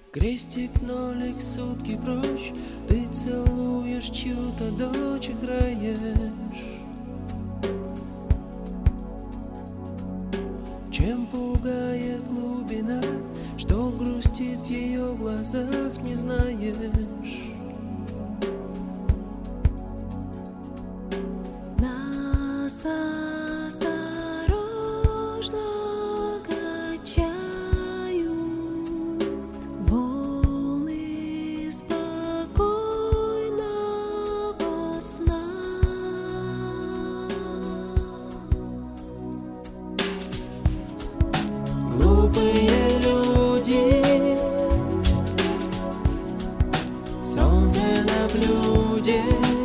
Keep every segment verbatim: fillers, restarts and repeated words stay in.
Крестик, нолик, сутки прочь, ты целуешь чью-то дочь, играешь. Чем пугает глубина, что грустит в ее глазах, не знаешь. Нас осторожно качают волны спокойного сна. Глупые люди, солнце на блюде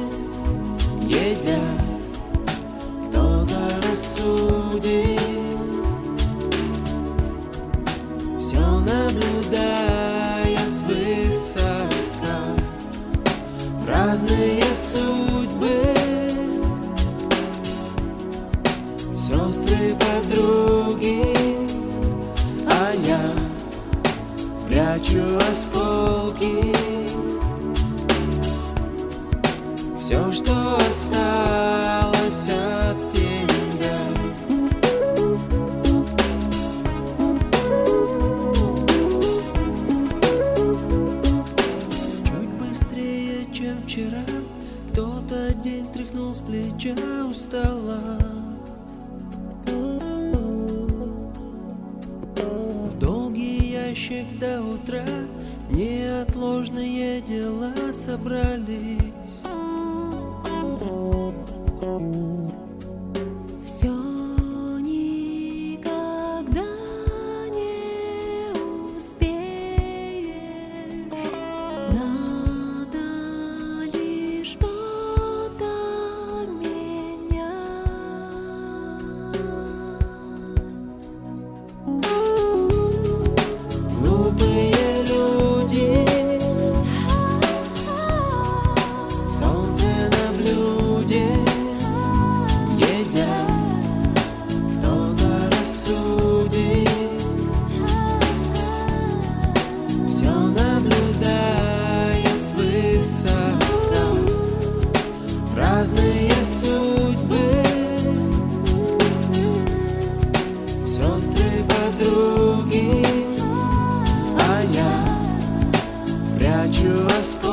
едят. Кто-то рассудит, все наблюдая свысока, разные судьбы, сестры, подруги, а я прячу осколки. Все, что осталось от тебя. Чуть быстрее, чем вчера, кто-то день стряхнул с плеча, устала. В долгий ящик до утра неотложные дела собрались. Все никогда не успеешь, надо лишь что-то менять. Глупые люди, солнце на блюде едят. Кто-то рассудит, все наблюдая свысока, разные судьбы, сестры, подруги, а я прячу осколки.